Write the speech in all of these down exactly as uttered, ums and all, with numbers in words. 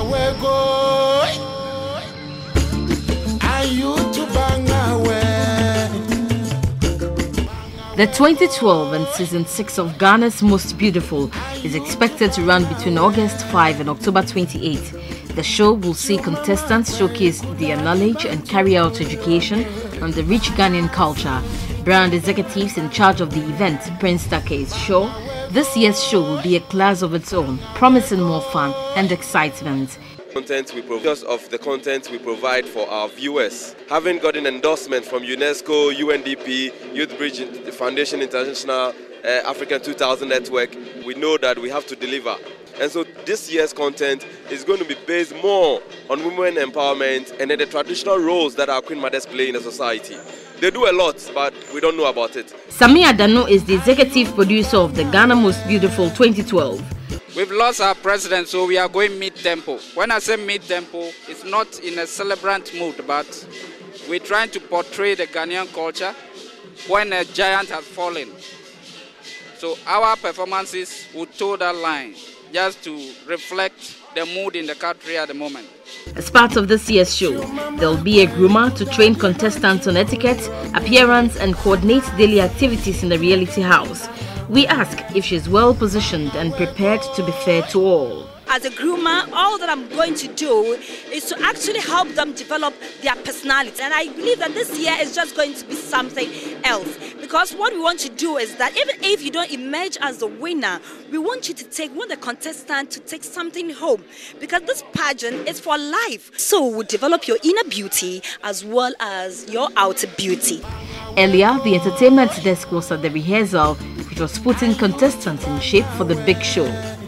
The twenty twelve and season six of Ghana's Most Beautiful is expected to run between August fifth and October twenty-eighth. The show will see contestants showcase their knowledge and carry out education on the rich Ghanaian culture. Brand executives in charge of the event, Prince Take, is sure this year's show will be a class of its own, promising more fun and excitement. Content we because of the content we provide for our viewers. Having gotten endorsement from UNESCO, U N D P, Youth Bridge Foundation International, uh, African two thousand Network, we know that we have to deliver. And so this year's content is going to be based more on women empowerment and then the traditional roles that our Queen Mothers play in the society. They do a lot, but we don't know about it. Sami Adano is the executive producer of the Ghana Most Beautiful twenty twelve. We've lost our president, so we are going mid-tempo. When I say mid-tempo, it's not in a celebrant mood, but we're trying to portray the Ghanaian culture when a giant has fallen. So our performances will toe that line, just to reflect the mood in the country at the moment. As part of this year's show, there will be a groomer to train contestants on etiquette, appearance and coordinate daily activities in the reality house. We ask if she's well positioned and prepared to be fair to all. As a groomer, all that I'm going to do is to actually help them develop their personality. And I believe that this year is just going to be something else. Because what we want to do is that even if you don't emerge as the winner, we want you to take, we want the contestant to take something home. Because this pageant is for life. So we develop your inner beauty as well as your outer beauty. Earlier, the entertainment desk was at the rehearsal, which was putting contestants in shape for the big show.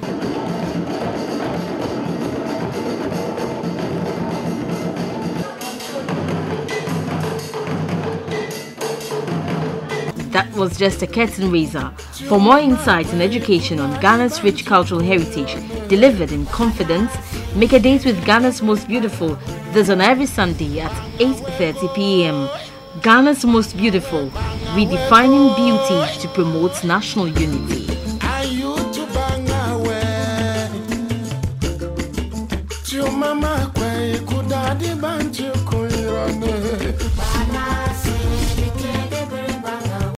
That was just a curtain raiser. For more insight and education on Ghana's rich cultural heritage, delivered in confidence, make a date with Ghana's Most Beautiful this on every Sunday at eight thirty p m Ghana's Most Beautiful, redefining beauty to promote national unity. Mama